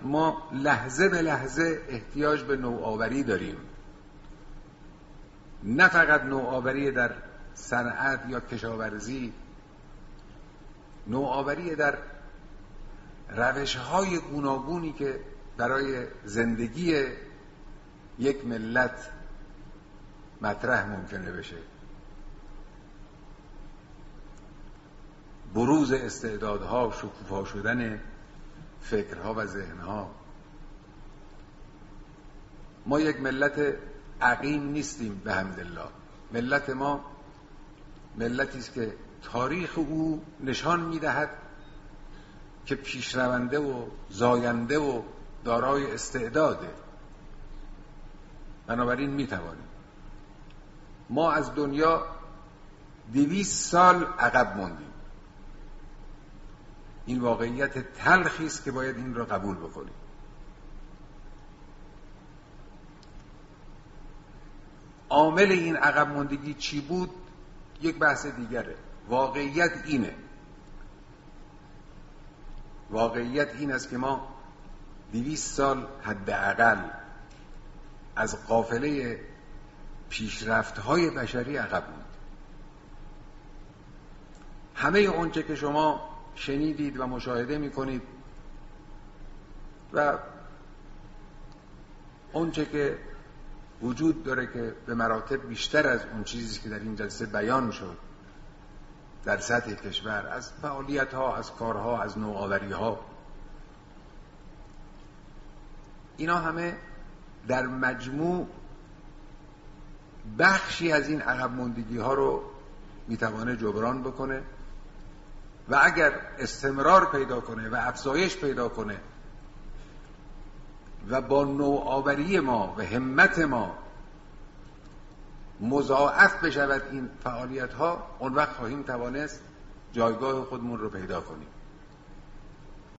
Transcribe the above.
ما لحظه به لحظه احتیاج به نوآوری داریم، نه فقط نوآوری در صنعت یا کشاورزی، نوآوری در روش‌های گوناگونی که برای زندگی یک ملت مطرح ممکنه بشه. بروز استعدادها، شکوفا شدن فکرها و ذهنها. ما یک ملت عقیم نیستیم به حمدالله. ملت ما ملتی است که تاریخ او نشان می‌دهد که پیشرونده و زاینده و دارای استعداده. بنابراین میتوانیم. ما از دنیا 200 سال عقب ماندیم. این واقعیت تلخی است که باید این را قبول بکنیم. عامل این عقب ماندگی چی بود؟ یک بحث دیگره. واقعیت اینه. واقعیت این است که ما 200 سال حداقل از قافله پیشرفت‌های بشری عقب بود. همه اونچه که شما شنیدید و مشاهده می‌کنید و اونچه که وجود داره که به مراتب بیشتر از اون چیزی که در این جلسه بیان شد در سطح کشور، از فعالیت‌ها، از کارها، از نوآوری‌ها، اینا همه در مجموع بخشی از این عقب ماندگی‌ها رو میتوانه جبران بکنه و اگر استمرار پیدا کنه و افزایش پیدا کنه و با نوآوری ما و همت ما مضاعف بشود این فعالیت‌ها، اون وقت خواهیم توانست جایگاه خودمون رو پیدا کنیم.